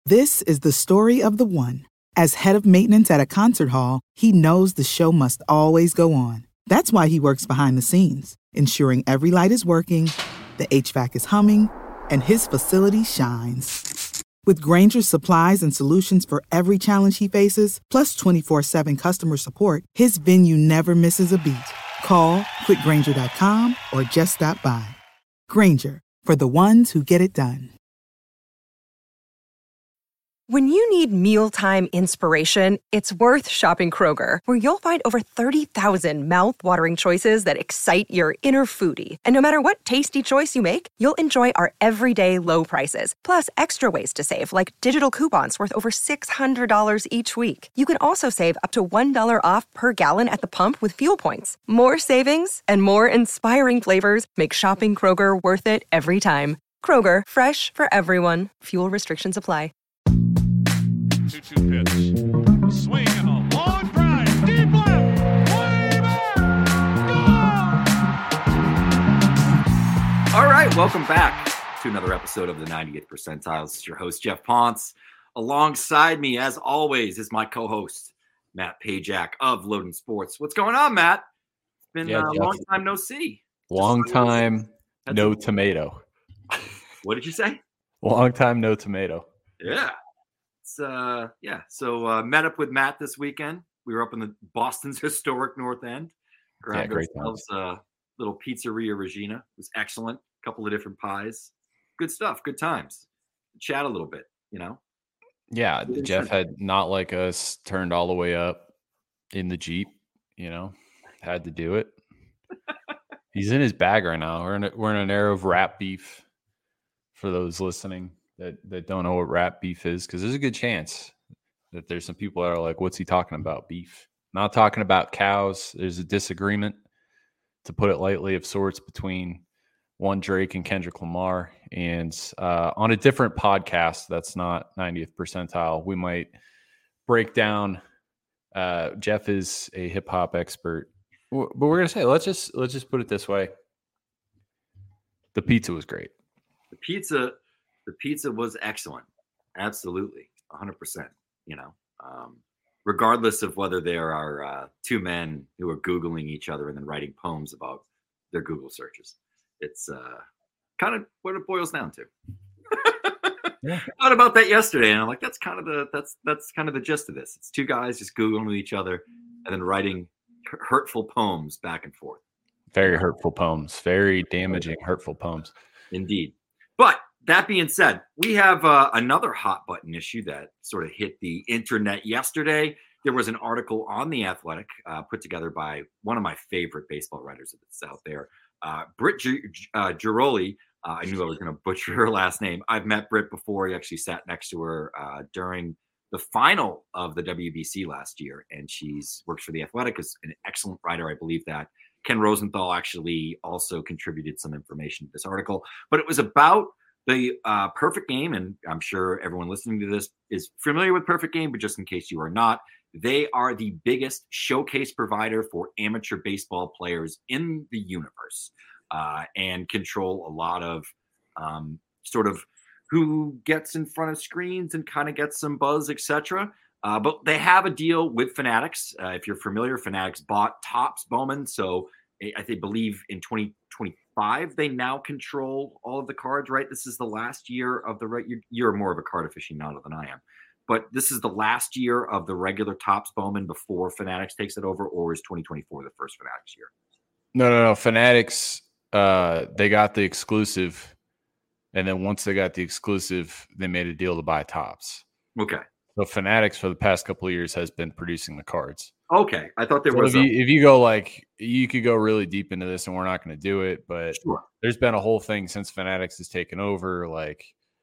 This is the story of the one. As head of maintenance at a concert hall, he knows the show must always go on. That's why he works behind the scenes, ensuring every light is working, the HVAC is humming, and his facility shines. With Grainger's supplies and solutions for every challenge he faces, plus 24/7 customer support, his venue never misses a beat. Call quickgrainger.com or just stop by. Grainger, for the ones who get it done. When you need mealtime inspiration, it's worth shopping Kroger, where you'll find over 30,000 mouth-watering choices that excite your inner foodie. And no matter what tasty choice you make, you'll enjoy our everyday low prices, plus extra ways to save, like digital coupons worth over $600 each week. You can also save up to $1 off per gallon at the pump with fuel points. More savings and more inspiring flavors make shopping Kroger worth it every time. Kroger, fresh for everyone. Fuel restrictions apply. 2-2 pitch. A swing and a long drive. Deep left. Way back. Gone! All right, welcome back to another episode of the 90th Percentiles. It's your host, Jeff Ponce. Alongside me, as always, is my co-host, Matt Pajak of Loading Sports. What's going on, Matt? It's been a long time no see. Long time no tomato. What did you say? Long time no tomato. Yeah. So met up with Matt this weekend. We were up in the Boston's historic North End. Grabbed ourselves a little pizzeria Regina. It was excellent. A couple of different pies. Good stuff. Good times. Chat a little bit, you know. Yeah, Jeff had Not Like Us turned all the way up in the Jeep, you know. Had to do it. He's in his bag right now. We're in an era of rap beef for those listening that don't know what rap beef is, because there's a good chance that there's some people that are like, what's he talking about, beef? Not talking about cows. There's a disagreement, to put it lightly, of sorts between one Drake and Kendrick Lamar. And on a different podcast that's not 90th Percentile, we might break down. Jeff is a hip-hop expert. But we're going to say, let's just put it this way. The pizza was great. The pizza was excellent. Absolutely. 100%, you know, regardless of whether there are two men who are Googling each other and then writing poems about their Google searches. It's kind of what it boils down to. Yeah. I thought about that yesterday, and I'm like, that's kind of the gist of this. It's two guys just Googling with each other and then writing hurtful poems back and forth. Very hurtful poems. Very damaging, hurtful poems. Indeed. But that being said, we have another hot button issue that sort of hit the internet yesterday. There was an article on The Athletic put together by one of my favorite baseball writers that's out there, Britt Giroli. I knew I was going to butcher her last name. I've met Britt before. He actually sat next to her during the final of the WBC last year, and she's works for The Athletic, is an excellent writer. I believe that Ken Rosenthal actually also contributed some information to this article, but it was about the Perfect Game, and I'm sure everyone listening to this is familiar with Perfect Game, but just in case you are not, they are the biggest showcase provider for amateur baseball players in the universe, and control a lot of sort of who gets in front of screens and kind of gets some buzz, etc. But they have a deal with Fanatics. If you're familiar, Fanatics bought Topps Bowman, so I believe in 2025 they now control all of the cards, right? This is the last year of the you're more of a card aficionado than I am, but this is the last year of the regular Topps Bowman before Fanatics takes it over, or is 2024 the first Fanatics year? No. Fanatics, they got the exclusive, and then once they got the exclusive, they made a deal to buy Topps. Okay. So Fanatics for the past couple of years has been producing the cards. Okay, I thought there was. If you go you could go really deep into this, and we're not going to do it, but sure. There's been a whole thing since Fanatics has taken over. Like,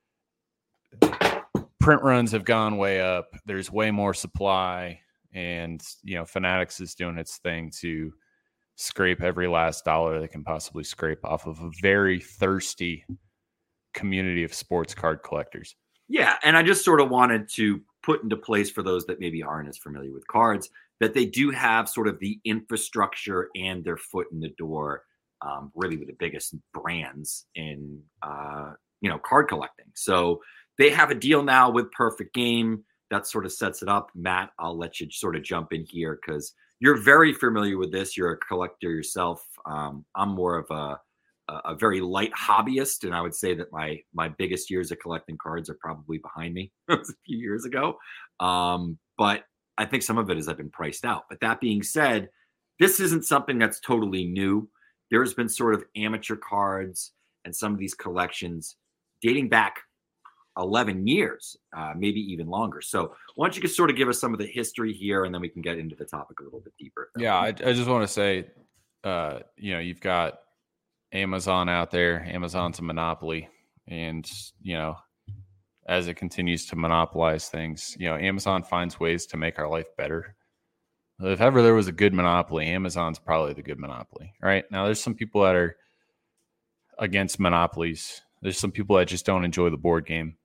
print runs have gone way up. There's way more supply, and Fanatics is doing its thing to scrape every last dollar they can possibly scrape off of a very thirsty community of sports card collectors. Yeah, and I just sort of wanted to put into place for those that maybe aren't as familiar with cards that they do have sort of the infrastructure and their foot in the door, really with the biggest brands in card collecting. So they have a deal now with Perfect Game that sort of sets it up. Matt, I'll let you sort of jump in here because you're very familiar with this. You're a collector yourself. I'm more of a very light hobbyist, and I would say that my biggest years of collecting cards are probably behind me. It was a few years ago, but I think some of it has been priced out. But that being said, this isn't something that's totally new. There's been sort of amateur cards and some of these collections dating back 11 years, maybe even longer. So why don't you just sort of give us some of the history here, and then we can get into the topic a little bit deeper. Yeah, I just want to say, you've got Amazon out there. Amazon's a monopoly. And, as it continues to monopolize things, Amazon finds ways to make our life better. If ever there was a good monopoly, Amazon's probably the good monopoly, right? Now, there's some people that are against monopolies. There's some people that just don't enjoy the board game.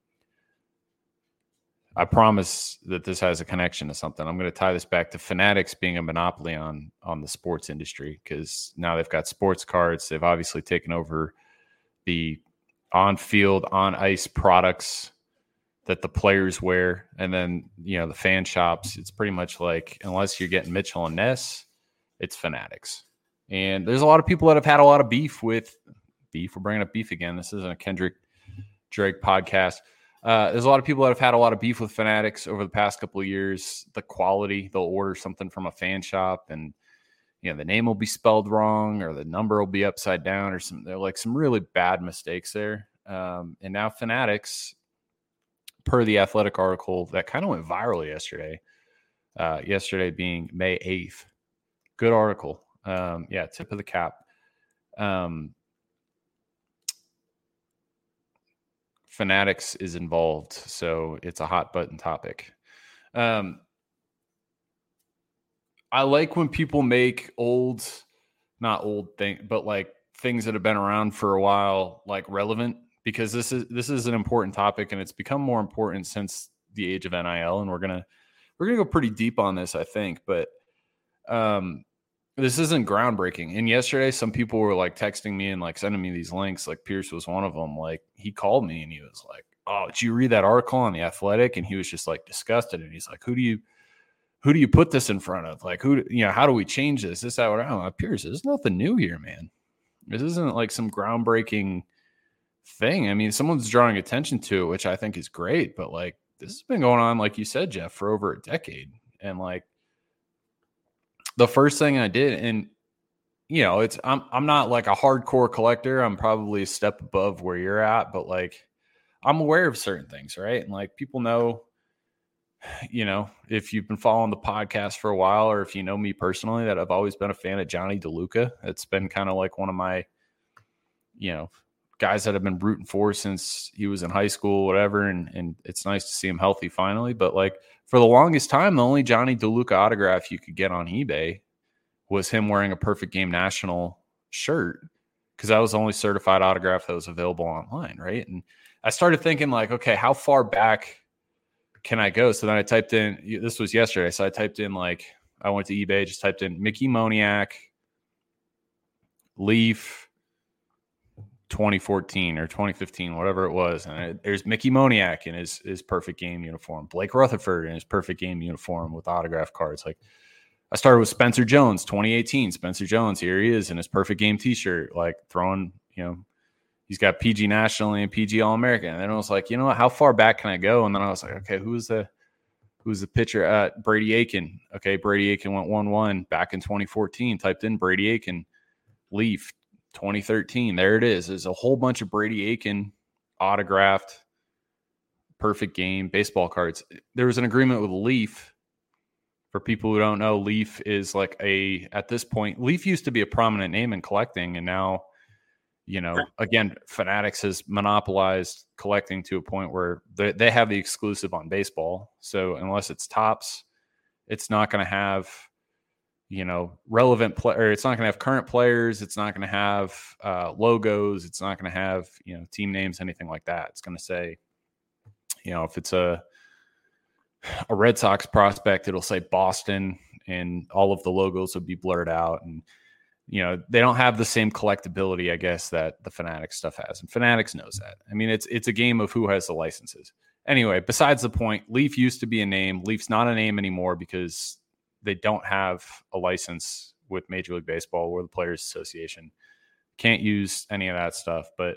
I promise that this has a connection to something. I'm going to tie this back to Fanatics being a monopoly on the sports industry, because now they've got sports cards. They've obviously taken over the on-field, on-ice products that the players wear. And then, the fan shops, it's pretty much like, unless you're getting Mitchell and Ness, it's Fanatics. And there's a lot of people that have had a lot of beef with beef. We're bringing up beef again. This isn't a Kendrick Drake podcast. There's a lot of people that have had a lot of beef with Fanatics over the past couple of years. The quality, they'll order something from a fan shop and, the name will be spelled wrong or the number will be upside down or some, they're like some really bad mistakes there. And now Fanatics, per the Athletic article that kind of went viral yesterday being May 8th. Good article. Tip of the cap. Fanatics is involved, so it's a hot button topic. I like when people make not old things, but like things that have been around for a while, like relevant, because this is an important topic, and it's become more important since the age of NIL, and we're gonna go pretty deep on this, I think, but this isn't groundbreaking. And yesterday, some people were like texting me and like sending me these links. Like Pierce was one of them. Like he called me and he was like, "Oh, did you read that article on the Athletic?" And he was just like disgusted. And he's like, "Who do you put this in front of? Like how do we change this? This, that, I'm like, Pierce, there's nothing new here, man. This isn't like some groundbreaking thing. I mean, someone's drawing attention to it, which I think is great. But like this has been going on, like you said, Jeff, for over a decade. And like, the first thing I did, and I'm not like a hardcore collector. I'm probably a step above where you're at, but like I'm aware of certain things, right? And like people know, if you've been following the podcast for a while, or if you know me personally, that I've always been a fan of Johnny DeLuca. It's been kind of like one of my, guys that I've been rooting for since he was in high school, whatever. And it's nice to see him healthy finally. But like for the longest time, the only Johnny DeLuca autograph you could get on eBay was him wearing a Perfect Game National shirt, because that was the only certified autograph that was available online, right? And I started thinking like, okay, how far back can I go? So then I typed in, this was yesterday, so I typed in like, I went to eBay, just typed in Mickey Moniak, Leaf, 2014 or 2015, whatever it was. And there's Mickey Moniak in his Perfect Game uniform, Blake Rutherford in his Perfect Game uniform with autograph cards. Like I started with Spencer Jones, 2018. Spencer Jones, here he is in his Perfect Game t-shirt, like throwing, he's got PG National and PG All-American. And then I was like, what, how far back can I go? And then I was like, okay, who's the pitcher? Brady Aiken. Okay, Brady Aiken went 1-1 back in 2014. Typed in Brady Aiken, Leaf, 2013. There it is. There's a whole bunch of Brady Aiken autographed Perfect Game baseball cards. There was an agreement with Leaf. For people who don't know, Leaf is like at this point, Leaf used to be a prominent name in collecting, and now, again, Fanatics has monopolized collecting to a point where they have the exclusive on baseball. So unless it's Topps, it's not going to have relevant player. It's not going to have current players. It's not going to have logos. It's not going to have, team names, anything like that. It's going to say, if it's a Red Sox prospect, it'll say Boston, and all of the logos will be blurred out. And, they don't have the same collectability, I guess, that the Fanatics stuff has. And Fanatics knows that. I mean, it's a game of who has the licenses. Anyway, besides the point, Leaf used to be a name. Leaf's not a name anymore because they don't have a license with Major League Baseball or the Players Association. Can't use any of that stuff. But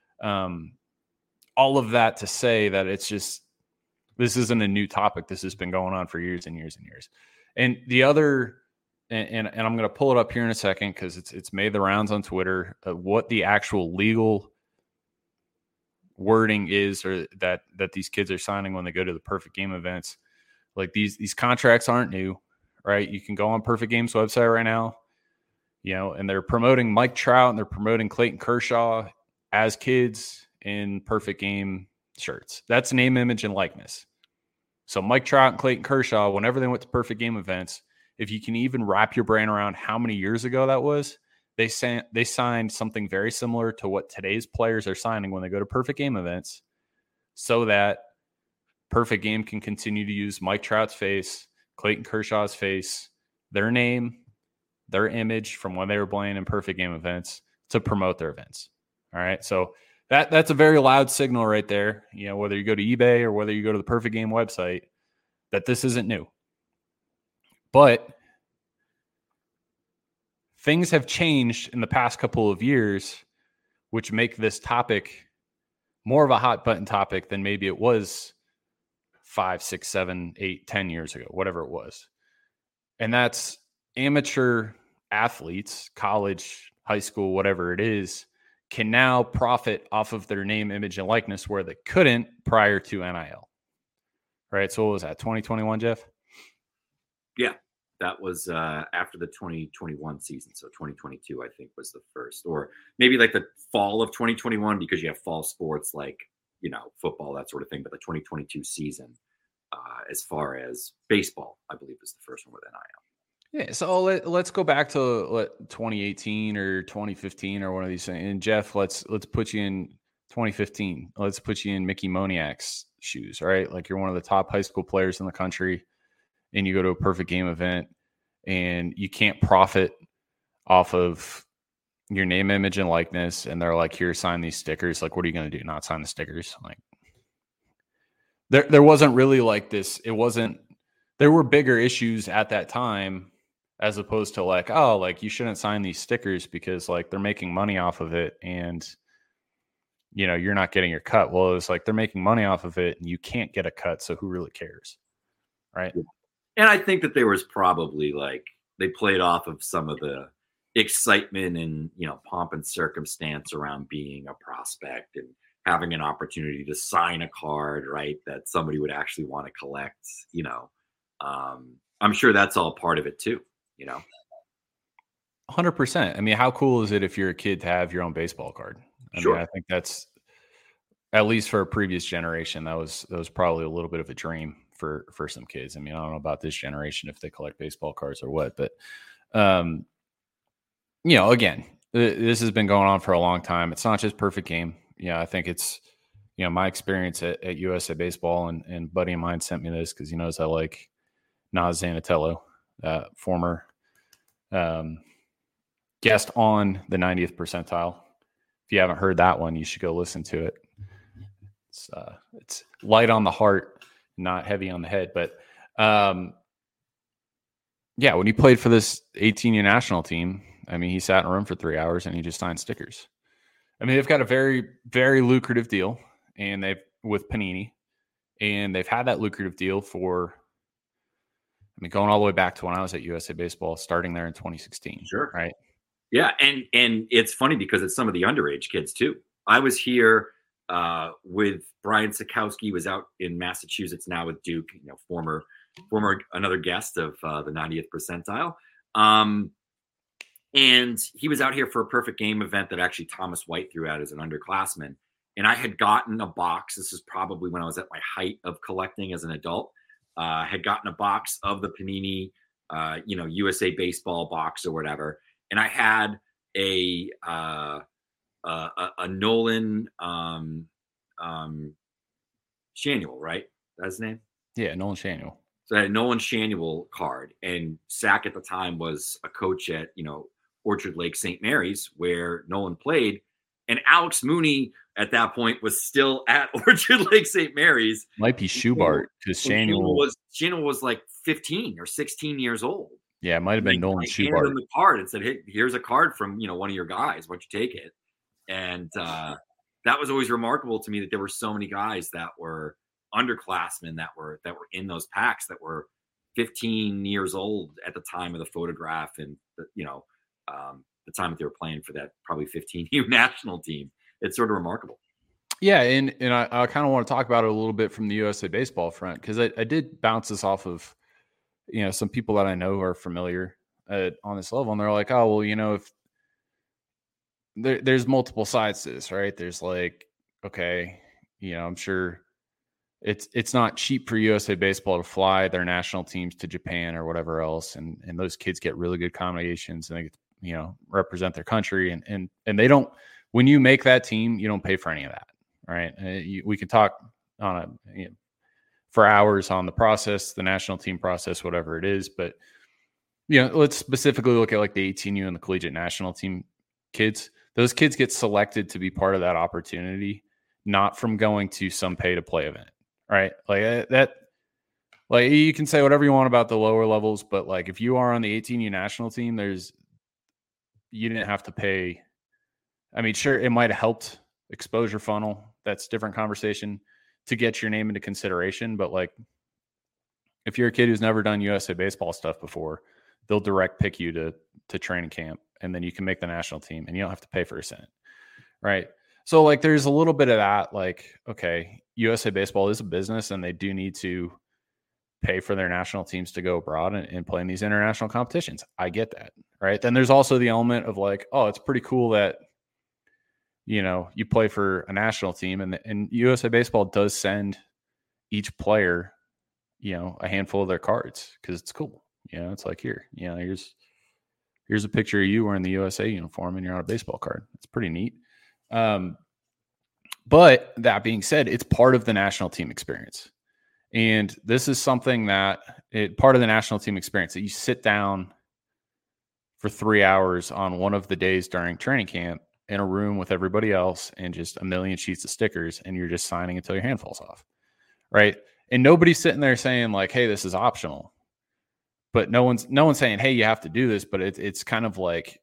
all of that to say that it's just, this isn't a new topic. This has been going on for years and years and years. And the other, and I'm going to pull it up here in a second because it's made the rounds on Twitter, what the actual legal wording is, or that these kids are signing when they go to the Perfect Game events. Like these contracts aren't new, right? You can go on Perfect Game's website right now, and they're promoting Mike Trout and they're promoting Clayton Kershaw as kids in Perfect Game shirts. That's name, image, and likeness. So Mike Trout and Clayton Kershaw, whenever they went to Perfect Game events, if you can even wrap your brain around how many years ago that was, they signed something very similar to what today's players are signing when they go to Perfect Game events, so that Perfect Game can continue to use Mike Trout's face, Clayton Kershaw's face, their name, their image from when they were playing in Perfect Game events to promote their events. All right. So that's a very loud signal right there. Whether you go to eBay or whether you go to the Perfect Game website, that this isn't new. But things have changed in the past couple of years, which make this topic more of a hot button topic than maybe it was 5, 6, 7, 8, 10 years ago, whatever it was. And that's amateur athletes, college, high school, whatever it is, can now profit off of their name, image, and likeness where they couldn't prior to NIL. Right? So what was that, 2021, Jeff? Yeah. That was after the 2021 season. So 2022, I think, was the first, or maybe like the fall of 2021, because you have fall sports like, football, that sort of thing. But the 2022 season, as far as baseball, I believe was the first one with NIL. Yeah. So let's go back to 2018 or 2015 or one of these things. And Jeff, let's put you in 2015. Let's put you in Mickey Moniak's shoes, right? Like you're one of the top high school players in the country, and you go to a Perfect Game event and you can't profit off of your name, image, and likeness. And they're like, here, sign these stickers. Like, what are you going to do? Not sign the stickers? Like, there wasn't really like this. It wasn't, there were bigger issues at that time, as opposed to like, oh, like you shouldn't sign these stickers because like they're making money off of it. And, you're not getting your cut. Well, it was like, they're making money off of it and you can't get a cut. So who really cares? Right. Yeah. And I think that there was probably they played off of some of the excitement and, pomp and circumstance around being a prospect and having an opportunity to sign a card, right, that somebody would actually want to collect, I'm sure that's all part of it too, 100%. I mean, how cool is it if you're a kid to have your own baseball card? I Sure. mean, I think that's, at least for a previous generation, that was probably a little bit of a dream for some kids. I mean, I don't know about this generation if they collect baseball cards or what, but again, this has been going on for a long time. It's not just Perfect Game. I think it's, my experience at USA Baseball, and a buddy of mine sent me this because he knows I like Naz Zanatello, former guest on the 90th Percentile. If you haven't heard that one, you should go listen to it. It's light on the heart, not heavy on the head. But when he played for this 18U national team, I mean, he sat in a room for 3 hours and he just signed stickers. I mean, they've got a very, very lucrative deal, and with Panini, and they've had that lucrative deal for, going all the way back to when I was at USA Baseball, starting there in 2016. Sure. Right. Yeah. And it's funny because it's some of the underage kids too. I was here with Brian Sikowski, was out in Massachusetts now with Duke, former another guest of the 90th Percentile. And he was out here for a Perfect Game event that actually Thomas White threw out as an underclassman. And I had gotten a box. This is probably when I was at my height of collecting as an adult. Had gotten a box of the Panini, USA Baseball box or whatever. And I had a Nolan Shanuel, right? That's his name? Yeah, Nolan Shanuel. So I had a Nolan Shanuel card, and Sack at the time was a coach at, Orchard Lake St. Mary's, where Nolan played. And Alex Mooney at that point was still at Orchard Lake St. Mary's. Might be Schubart because Shanuel was like 15 or 16 years old. Yeah, it might have been Nolan Schubart. Handed him the card and said, "Hey, here's a card from one of your guys. Why don't you take it?" And that was always remarkable to me that there were so many guys that were underclassmen that were in those packs that were 15 years old at the time of the photograph, and the time that they were playing for that probably 15U national team. It's sort of remarkable. Yeah, and I kind of want to talk about it a little bit from the USA Baseball front, because I did bounce this off of some people that I know who are familiar on this level, and they're like, oh, well, if there's multiple sides to this, right? There's like, okay, I'm sure it's not cheap for USA Baseball to fly their national teams to Japan or whatever else, and those kids get really good accommodations and they get represent their country, and they don't. When you make that team, you don't pay for any of that, right? We can talk on for hours on the process, the national team process, whatever it is, but let's specifically look at like the 18U and the collegiate national team kids. Those kids get selected to be part of that opportunity, not from going to some pay-to-play event, right? Like that. Like you can say whatever you want about the lower levels, but like if you are on the 18U national team, you didn't have to pay. I mean, sure, it might have helped exposure funnel. That's a different conversation to get your name into consideration. But like, if you're a kid who's never done USA Baseball stuff before, they'll direct pick you to training camp, and then you can make the national team, and you don't have to pay for a cent, right? So like, there's a little bit of that. Like, okay, USA Baseball is a business, and they do need to pay for their national teams to go abroad and play in these international competitions. I get that, right? Then there's also the element of like, oh, it's pretty cool that you play for a national team, and USA Baseball does send each player, a handful of their cards because it's cool. It's like, here's a picture of you wearing the USA uniform and you're on a baseball card. It's pretty neat. But that being said, it's part of the national team experience. And this is something that part of the national team experience that you sit down for 3 hours on one of the days during training camp in a room with everybody else and just a million sheets of stickers, and you're just signing until your hand falls off. Right. And nobody's sitting there saying like, hey, this is optional, but no one's saying, hey, you have to do this. But it's kind of like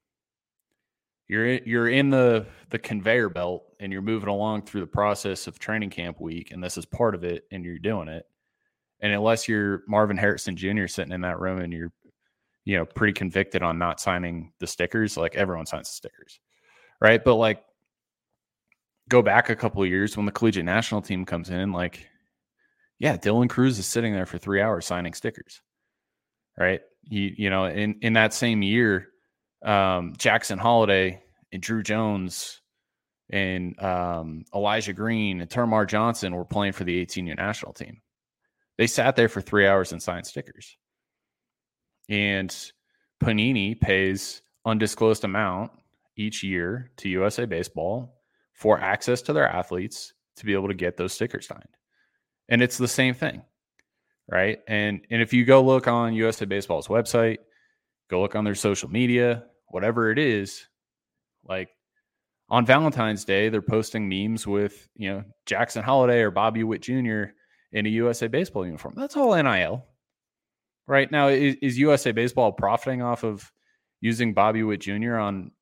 you're in the conveyor belt and you're moving along through the process of training camp week. And this is part of it, and you're doing it. And unless you're Marvin Harrison Jr. sitting in that room and you're pretty convicted on not signing the stickers, like everyone signs the stickers. Right. But like, go back a couple of years when the collegiate national team comes in, like, yeah, Dylan Cruz is sitting there for 3 hours signing stickers. Right. In that same year, Jackson Holiday and Drew Jones and Elijah Green and Termar Johnson were playing for the 18U national team. They sat there for 3 hours and signed stickers. And Panini pays undisclosed amount each year to USA Baseball for access to their athletes to be able to get those stickers signed. And it's the same thing, right? And if you go look on USA Baseball's website, go look on their social media, whatever it is, like on Valentine's Day, they're posting memes with, Jackson Holiday or Bobby Witt Jr. in a USA Baseball uniform. That's all NIL. Right now, is USA Baseball profiting off of using Bobby Witt Jr. on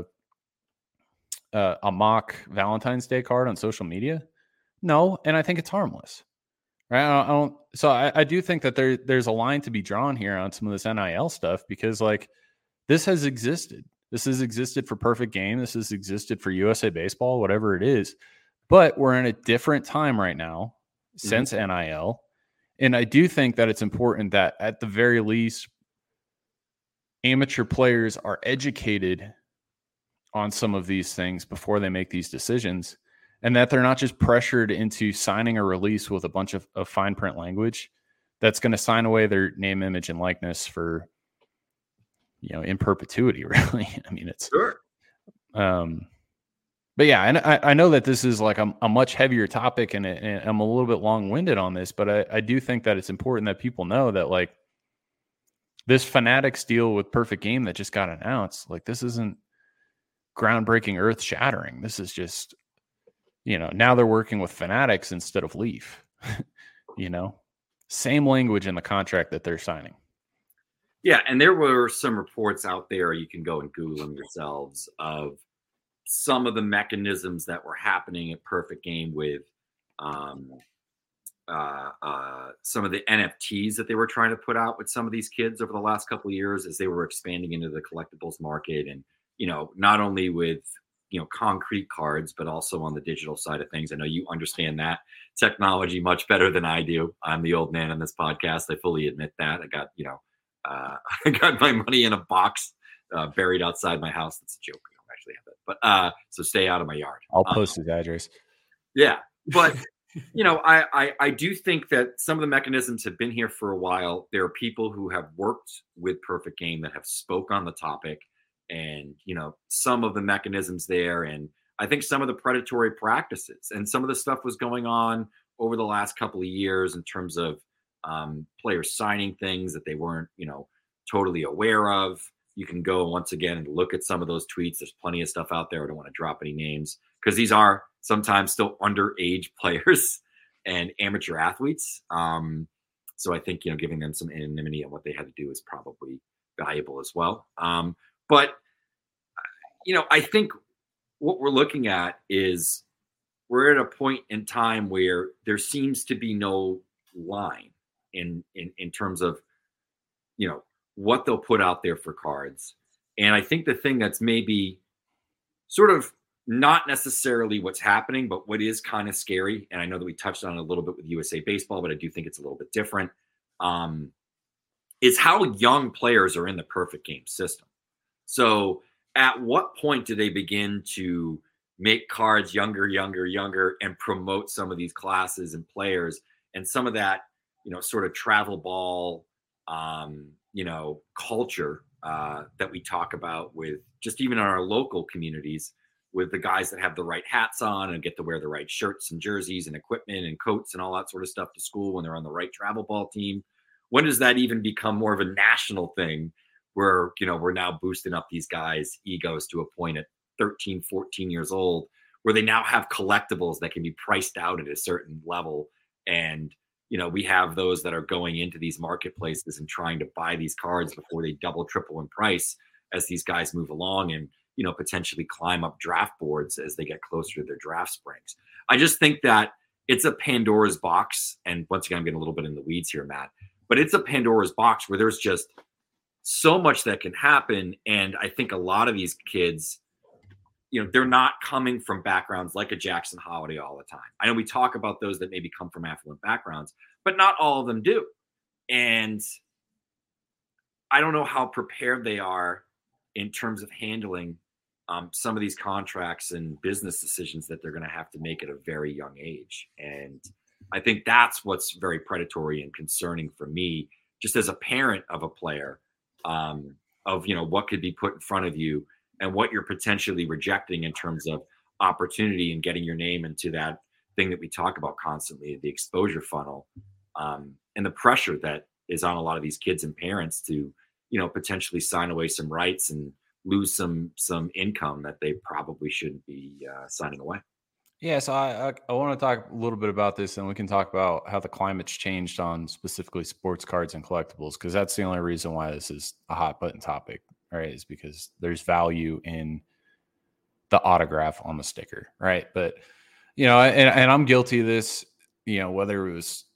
a mock Valentine's Day card on social media? No, and I think it's harmless. Right? I do think that there's a line to be drawn here on some of this NIL stuff, because like this has existed. This has existed for Perfect Game. This has existed for USA Baseball, whatever it is. But we're in a different time right now since NIL. And I do think that it's important that at the very least, amateur players are educated on some of these things before they make these decisions, and that they're not just pressured into signing a release with a bunch of fine print language that's going to sign away their name, image, and likeness for, in perpetuity, really. I mean, it's sure. But yeah, and I know that this is like a much heavier topic, and I'm a little bit long-winded on this, but I do think that it's important that people know that like this Fanatics deal with Perfect Game that just got announced, like this isn't groundbreaking, earth-shattering. This is just Now they're working with Fanatics instead of Leaf. Same language in the contract that they're signing. Yeah, and there were some reports out there, you can go and Google them yourselves, of some of the mechanisms that were happening at Perfect Game with some of the NFTs that they were trying to put out with some of these kids over the last couple of years as they were expanding into the collectibles market. And, not only with, concrete cards, but also on the digital side of things. I know you understand that technology much better than I do. I'm the old man on this podcast. I fully admit that. I got, I got my money in a box buried outside my house. That's a joke. I don't actually have it. But so stay out of my yard. I'll post his address. Yeah. But, I do think that some of the mechanisms have been here for a while. There are people who have worked with Perfect Game that have spoke on the topic and, some of the mechanisms there. And I think some of the predatory practices and some of the stuff was going on over the last couple of years in terms of players signing things that they weren't, totally aware of. You can go once again and look at some of those tweets. There's plenty of stuff out there. I don't want to drop any names because these are sometimes still underage players and amateur athletes. So I think, giving them some anonymity on what they had to do is probably valuable as well. But, I think what we're looking at is we're at a point in time where there seems to be no line in terms of, what they'll put out there for cards. And I think the thing that's maybe sort of not necessarily what's happening, but what is kind of scary, and I know that we touched on it a little bit with USA Baseball, but I do think it's a little bit different, is how young players are in the Perfect Game system. So at what point do they begin to make cards younger, and promote some of these classes and players and some of that, sort of travel ball, culture that we talk about with just even in our local communities with the guys that have the right hats on and get to wear the right shirts and jerseys and equipment and coats and all that sort of stuff to school when they're on the right travel ball team. When does that even become more of a national thing where, we're now boosting up these guys' egos to a point at 13, 14 years old where they now have collectibles that can be priced out at a certain level. And, we have those that are going into these marketplaces and trying to buy these cards before they double, triple in price as these guys move along and, potentially climb up draft boards as they get closer to their draft springs. I just think that it's a Pandora's box. And once again, I'm getting a little bit in the weeds here, Matt, but it's a Pandora's box where there's just so much that can happen. And I think a lot of these kids, they're not coming from backgrounds like a Jackson Holiday all the time. I know we talk about those that maybe come from affluent backgrounds, but not all of them do. And I don't know how prepared they are in terms of handling some of these contracts and business decisions that they're going to have to make at a very young age. And I think that's what's very predatory and concerning for me, just as a parent of a player, of, what could be put in front of you and what you're potentially rejecting in terms of opportunity and getting your name into that thing that we talk about constantly, the exposure funnel, and the pressure that is on a lot of these kids and parents to, potentially sign away some rights and lose some income that they probably shouldn't be signing away. Yeah, so I want to talk a little bit about this, and we can talk about how the climate's changed on specifically sports cards and collectibles, because that's the only reason why this is a hot button topic, right? Is because there's value in the autograph on the sticker, right? But, and I'm guilty of this, whether it was,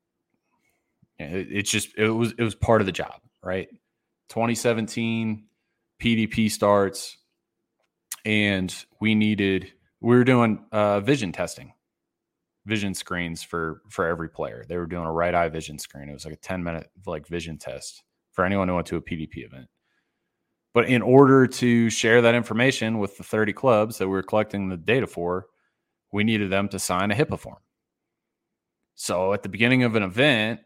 it was part of the job, right? 2017 PDP starts, and we were doing vision testing, vision screens for every player. They were doing a right eye vision screen. It was like a 10-minute vision test for anyone who went to a PDP event. But in order to share that information with the 30 clubs that we were collecting the data for, we needed them to sign a HIPAA form. So at the beginning of an event,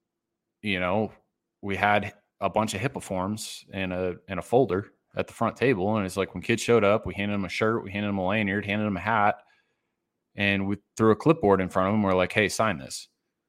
we had a bunch of HIPAA forms in a folder at the front table. And it's like when kids showed up, we handed them a shirt, we handed them a lanyard, handed them a hat, and we threw a clipboard in front of them. We're like, hey, sign this.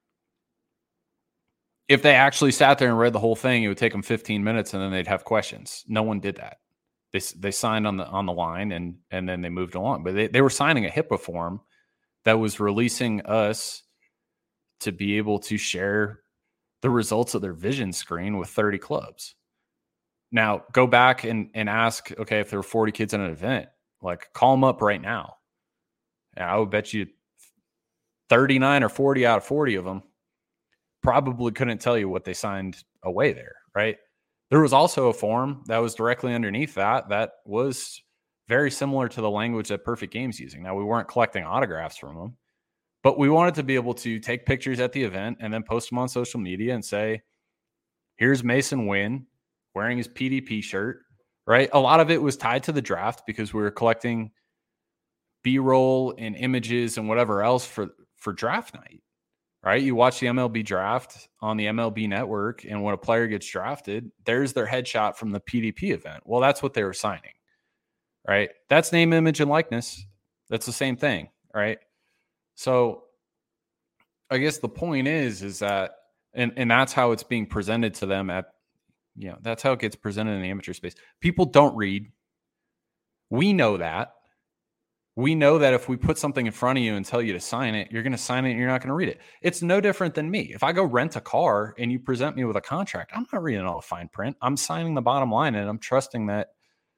If they actually sat there and read the whole thing, it would take them 15 minutes and then they'd have questions. No one did that. They signed on the line and then they moved along. But they were signing a HIPAA form that was releasing us to be able to share the results of their vision screen with 30 clubs. Now, go back and ask, okay, if there were 40 kids in an event, like call them up right now. And I would bet you 39 or 40 out of 40 of them probably couldn't tell you what they signed away there, right? There was also a form that was directly underneath that was very similar to the language that Perfect Game's using. Now, we weren't collecting autographs from them, but we wanted to be able to take pictures at the event and then post them on social media and say, here's Mason Wynn wearing his PDP shirt, right? A lot of it was tied to the draft because we were collecting B-roll and images and whatever else for draft night, right? You watch the MLB draft on the MLB network, and when a player gets drafted, there's their headshot from the PDP event. Well, that's what they were signing, right? That's name, image, and likeness. That's the same thing, right? So I guess the point is that, and that's how it's being presented to them that's how it gets presented in the amateur space. People don't read. We know that. We know that if we put something in front of you and tell you to sign it, you're going to sign it and you're not going to read it. It's no different than me. If I go rent a car and you present me with a contract, I'm not reading all the fine print. I'm signing the bottom line and I'm trusting that.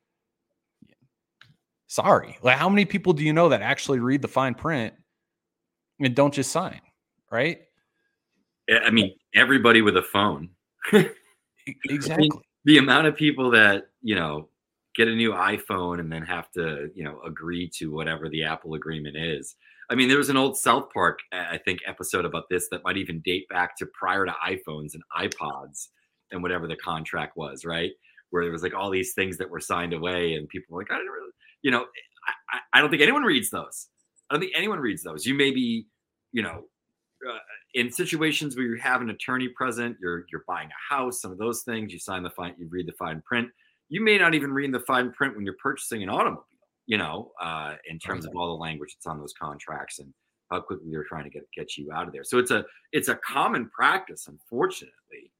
Sorry. Like, how many people do you know that actually read the fine print and don't just sign, right? I mean, everybody with a phone. Exactly. I mean, the amount of people that, get a new iPhone and then have to, agree to whatever the Apple agreement is. I mean, there was an old South Park, I think, episode about this that might even date back to prior to iPhones and iPods and whatever the contract was, right? Where there was like all these things that were signed away and people were like, I don't really, I don't think anyone reads those. I don't think anyone reads those. You may be, in situations where you have an attorney present, you're buying a house, some of those things, you read the fine print. You may not even read the fine print when you're purchasing an automobile, in terms of all the language that's on those contracts and how quickly they're trying to get you out of there. So it's a common practice, unfortunately.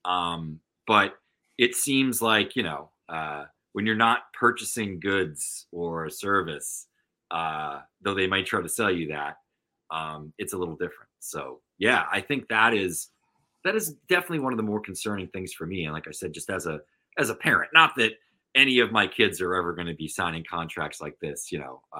But it seems like, when you're not purchasing goods or a service, though they might try to sell you that, it's a little different. So yeah, I think that is definitely one of the more concerning things for me. And like I said, just as a parent, not that any of my kids are ever going to be signing contracts like this,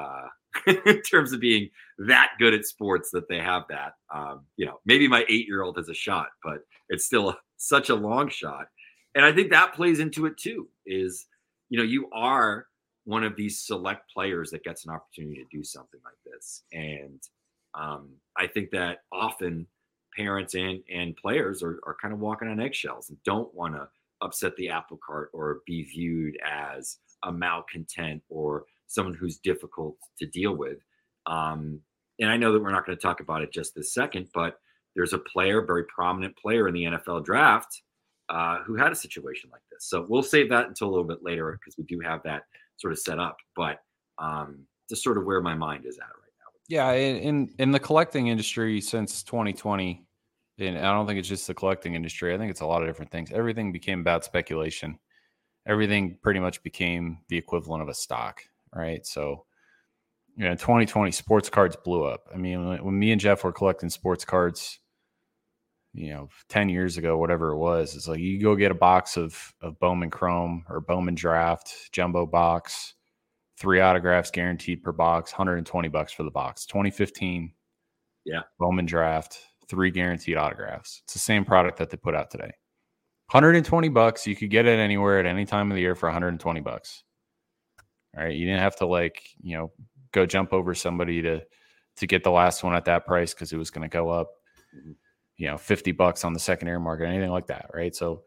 in terms of being that good at sports that they have that, maybe my 8-year-old has a shot, but it's still such a long shot. And I think that plays into it too, is, you are one of these select players that gets an opportunity to do something like this. And I think that often parents and players are kind of walking on eggshells and don't want to upset the apple cart or be viewed as a malcontent or someone who's difficult to deal with. And I know that we're not going to talk about it just this second, but there's a very prominent player in the NFL draft who had a situation like this. So we'll save that until a little bit later because we do have that sort of set up. But just sort of where my mind is at right now. Yeah, in the collecting industry since 2020, and I don't think it's just the collecting industry. I think it's a lot of different things. Everything became about speculation. Everything pretty much became the equivalent of a stock, right? So, in 2020, sports cards blew up. I mean, when me and Jeff were collecting sports cards, 10 years ago, whatever it was, it's like you go get a box of Bowman Chrome or Bowman Draft, jumbo box, 3 autographs guaranteed per box, $120 for the box. 2015, Bowman Draft, 3 guaranteed autographs. It's the same product that they put out today. $120. You could get it anywhere at any time of the year for $120. All right. You didn't have to go jump over somebody to get the last one at that price because it was going to go up, $50 on the secondary market, anything like that. Right. So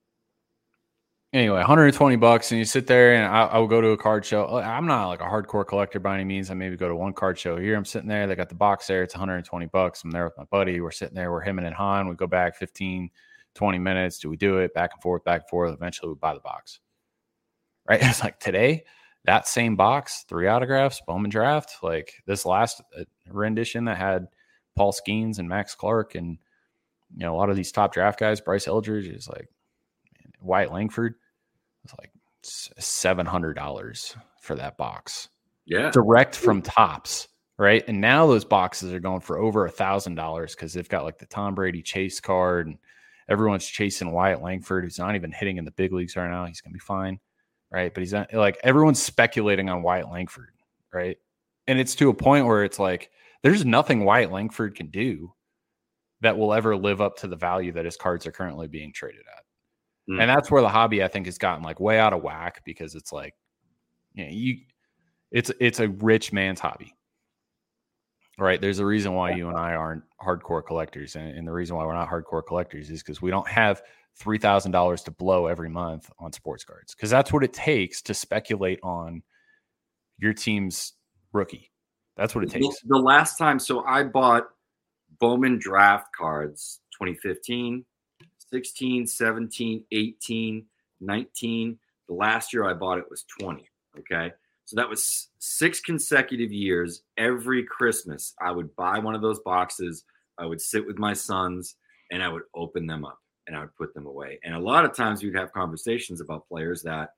anyway, $120 and you sit there and I will go to a card show. I'm not like a hardcore collector by any means. I maybe go to one card show here. I'm sitting there. They got the box there. It's $120. I'm there with my buddy. We're sitting there. We're him and Han. We go back 15, 20 minutes. Do we do it? Back and forth, back and forth. Eventually we buy the box. Right. It's like today, that same box, 3 autographs, Bowman Draft, like this last rendition that had Paul Skeens and Max Clark and, a lot of these top draft guys, Bryce Eldridge is like Wyatt Langford. It's like $700 for that box. Yeah. Direct from Topps, right? And now those boxes are going for over $1,000 because they've got like the Tom Brady chase card, and everyone's chasing Wyatt Langford, who's not even hitting in the big leagues right now. He's going to be fine, right? But he's not, like, everyone's speculating on Wyatt Langford, right? And it's to a point where it's like there's nothing Wyatt Langford can do that will ever live up to the value that his cards are currently being traded at. And that's where the hobby, I think, has gotten like way out of whack, because it's like, it's a rich man's hobby, right? There's a reason why you and I aren't hardcore collectors. And the reason why we're not hardcore collectors is because we don't have $3,000 to blow every month on sports cards, because that's what it takes to speculate on your team's rookie. That's what it takes. The last time, so I bought Bowman draft cards 2015, 16, 17, 18, 19. The last year I bought it was 20. Okay. So that was 6 consecutive years. Every Christmas, I would buy one of those boxes. I would sit with my sons and I would open them up and I would put them away. And a lot of times we'd have conversations about players that,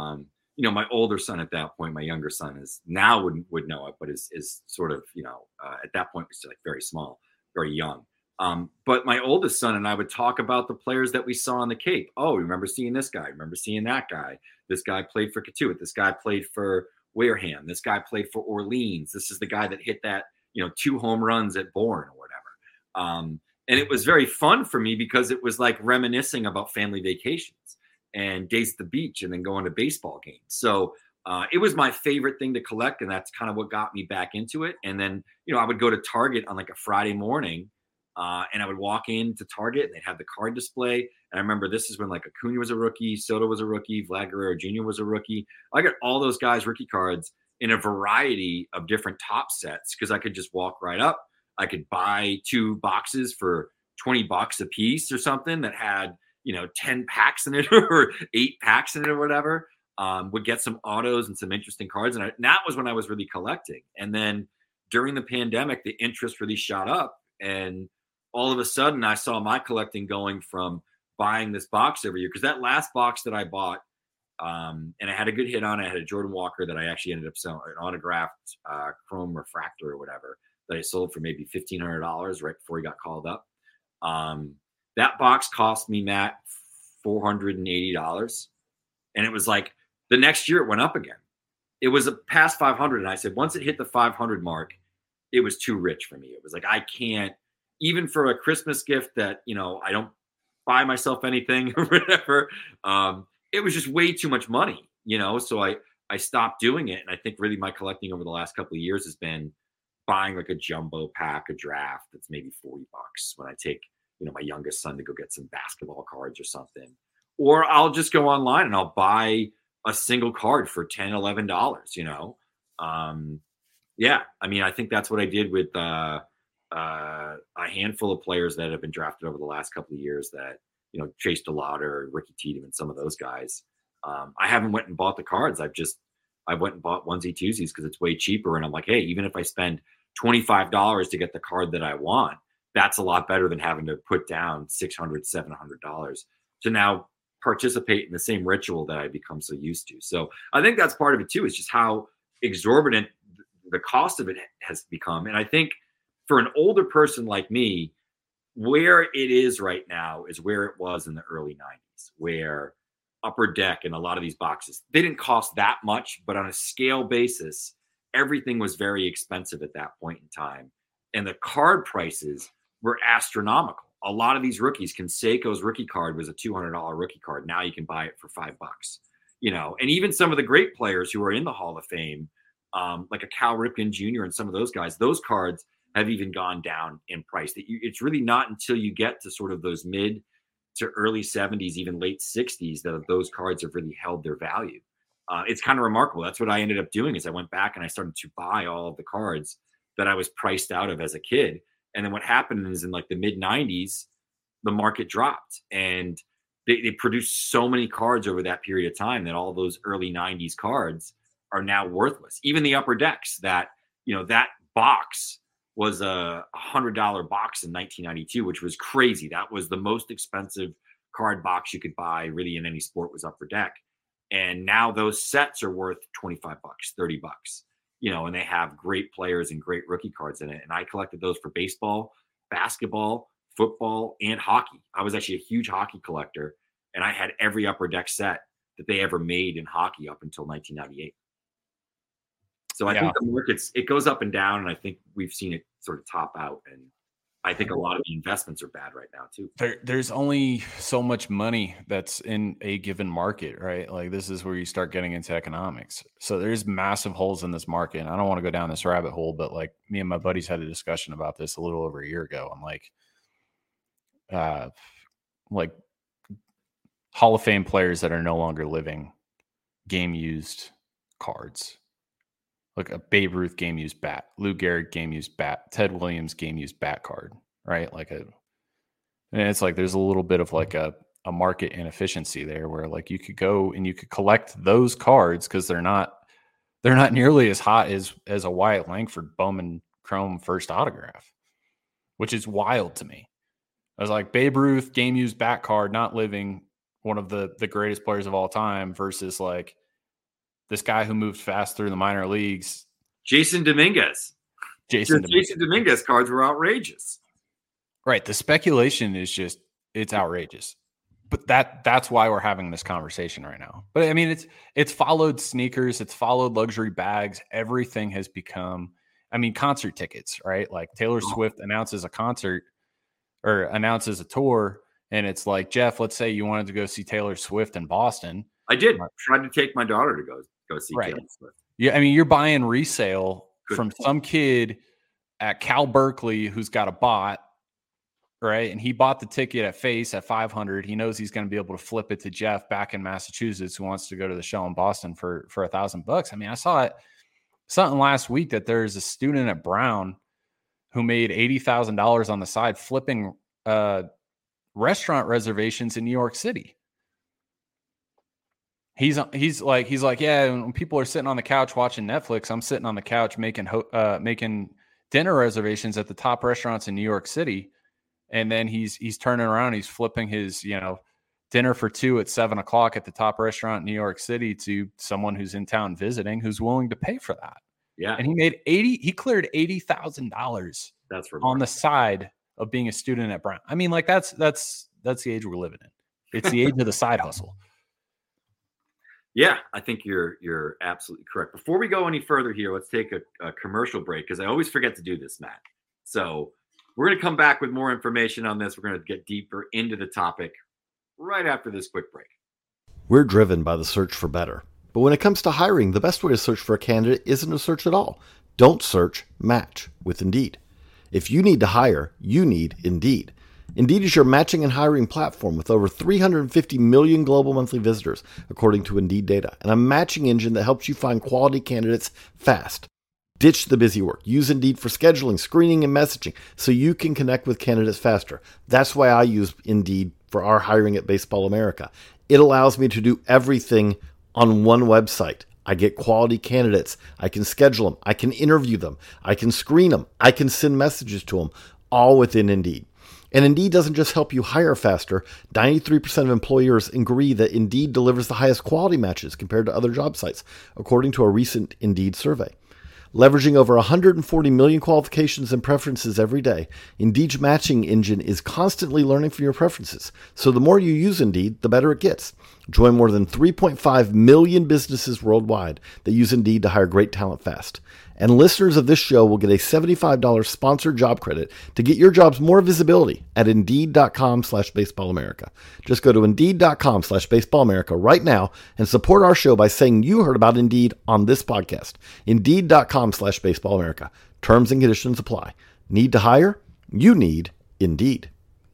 my older son at that point, my younger son is now would know it, but is sort of, at that point was like very small, very young. But my oldest son and I would talk about the players that we saw on the Cape. Oh, remember seeing this guy? Remember seeing that guy? This guy played for Katuitt. This guy played for Wareham. This guy played for Orleans. This is the guy that hit that, 2 home runs at Bourne or whatever. And it was very fun for me because it was like reminiscing about family vacations and days at the beach and then going to baseball games. So it was my favorite thing to collect. And that's kind of what got me back into it. And then, I would go to Target on like a Friday morning. And I would walk into Target and they'd have the card display. And I remember this is when like Acuna was a rookie, Soto was a rookie, Vlad Guerrero Jr. was a rookie. I got all those guys' rookie cards in a variety of different top sets because I could just walk right up. I could buy 2 boxes for $20 a piece or something that had, 10 packs in it or 8 packs in it or whatever. Would get some autos and some interesting cards. And that was when I was really collecting. And then during the pandemic, the interest really shot up. And all of a sudden I saw my collecting going from buying this box every year. Because that last box that I bought, and I had a good hit on it. I had a Jordan Walker that I actually ended up selling, an autographed chrome refractor or whatever that I sold for maybe $1,500 right before he got called up. That box cost me, Matt, $480. And it was like the next year it went up again. It was past 500. And I said, once it hit the 500 mark, it was too rich for me. It was like, I can't, even for a Christmas gift that, I don't buy myself anything or whatever. It was just way too much money, so I stopped doing it. And I think really my collecting over the last couple of years has been buying like a jumbo pack, a draft that's maybe $40 when I take, my youngest son to go get some basketball cards or something. Or I'll just go online and I'll buy a single card for $10, $11, Yeah. I mean, I think that's what I did with a handful of players that have been drafted over the last couple of years that, Chase DeLauder, Ricky Tiedemann, some of those guys. I haven't went and bought the cards. I went and bought onesie twosies because it's way cheaper. And I'm like, hey, even if I spend $25 to get the card that I want, that's a lot better than having to put down $600, $700 to now participate in the same ritual that I become so used to. So I think that's part of it too, is just how exorbitant the cost of it has become. And I think for an older person like me, where it is right now is where it was in the early 90s, where Upper Deck and a lot of these boxes, they didn't cost that much, but on a scale basis, everything was very expensive at that point in time. And the card prices were astronomical. A lot of these rookies, Canseco's rookie card was a $200 rookie card. Now you can buy it for $5, and even some of the great players who are in the Hall of Fame, like a Cal Ripken Jr. and some of those guys, those cards have even gone down in price. It's really not until you get to sort of those mid to early 70s, even late 60s, that those cards have really held their value. It's kind of remarkable. That's what I ended up doing is I went back and I started to buy all of the cards that I was priced out of as a kid. And then what happened is in like the mid 90s, the market dropped and they produced so many cards over that period of time that all those early 90s cards are now worthless. Even the Upper Decks that, that box was a $100 box in 1992, which was crazy. That was the most expensive card box you could buy really in any sport was Upper Deck. And now those sets are worth $25, $30. and they have great players and great rookie cards in it. And I collected those for baseball, basketball, football, and hockey. I was actually a huge hockey collector, and I had every Upper Deck set that they ever made in hockey up until 1998. So I think the markets, it goes up and down, and I think we've seen it sort of top out. And I think a lot of the investments are bad right now too. There's only so much money that's in a given market, right? Like this is where you start getting into economics. So there's massive holes in this market. And I don't want to go down this rabbit hole, but like me and my buddies had a discussion about this a little over a year ago. I'm like Hall of Fame players that are no longer living, game used cards. Like a Babe Ruth game used bat, Lou Gehrig game used bat, Ted Williams game used bat card, right? And it's like there's a little bit of like a market inefficiency there where like you could go and you could collect those cards because they're not nearly as hot as a Wyatt Langford Bowman Chrome first autograph, which is wild to me. I was like Babe Ruth game used bat card, not living, one of the greatest players of all time versus like this guy who moved fast through the minor leagues. Jason Dominguez. Jason Dominguez cards were outrageous. Right. The speculation is just, it's outrageous. But that's why we're having this conversation right now. But I mean, it's followed sneakers. It's followed luxury bags. Everything has become, I mean, concert tickets, right? Like Taylor Swift announces a concert or announces a tour. And it's like, Jeff, let's say you wanted to go see Taylor Swift in Boston. I did. I tried to take my daughter to go see Taylor Swift. Yeah, I mean, you're buying resale from some kid at Cal Berkeley who's got a bot, right? And he bought the ticket at face at $500. He knows he's going to be able to flip it to Jeff back in Massachusetts who wants to go to the show in Boston for $1,000. I mean, I saw something last week that there's a student at Brown who made $80,000 on the side flipping restaurant reservations in New York City. He's like, yeah, when people are sitting on the couch watching Netflix, I'm sitting on the couch making dinner reservations at the top restaurants in New York City. And then he's turning around, he's flipping his, dinner for two at 7:00 at the top restaurant in New York City to someone who's in town visiting, who's willing to pay for that. Yeah. And he cleared $80,000. That's on the side of being a student at Brown. I mean, like that's the age we're living in. It's the age of the side hustle. Yeah, I think you're absolutely correct. Before we go any further here, let's take a commercial break because I always forget to do this, Matt. So we're going to come back with more information on this. We're going to get deeper into the topic right after this quick break. We're driven by the search for better. But when it comes to hiring, the best way to search for a candidate isn't to search at all. Don't search, match with Indeed. If you need to hire, you need Indeed. Indeed is your matching and hiring platform with over 350 million global monthly visitors, according to Indeed data, and a matching engine that helps you find quality candidates fast. Ditch the busy work. Use Indeed for scheduling, screening, and messaging so you can connect with candidates faster. That's why I use Indeed for our hiring at Baseball America. It allows me to do everything on one website. I get quality candidates. I can schedule them. I can interview them. I can screen them. I can send messages to them, all within Indeed. And Indeed doesn't just help you hire faster. 93% of employers agree that Indeed delivers the highest quality matches compared to other job sites, according to a recent Indeed survey. Leveraging over 140 million qualifications and preferences every day, Indeed's matching engine is constantly learning from your preferences. So the more you use Indeed, the better it gets. Join more than 3.5 million businesses worldwide that use Indeed to hire great talent fast. And listeners of this show will get a $75 sponsored job credit to get your jobs more visibility at Indeed.com/BaseballAmerica. Just go to Indeed.com/BaseballAmerica right now and support our show by saying you heard about Indeed on this podcast. Indeed.com/BaseballAmerica. Terms and conditions apply. Need to hire? You need Indeed.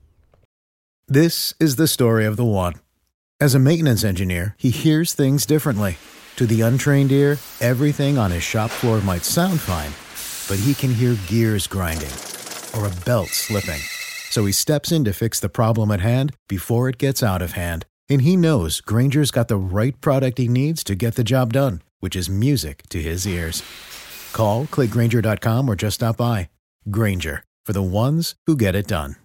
This is the story of the one. As a maintenance engineer, he hears things differently. To the untrained ear, everything on his shop floor might sound fine, but he can hear gears grinding or a belt slipping. So he steps in to fix the problem at hand before it gets out of hand. And he knows Grainger's got the right product he needs to get the job done, which is music to his ears. Call, click Grainger.com, or just stop by. Grainger, for the ones who get it done.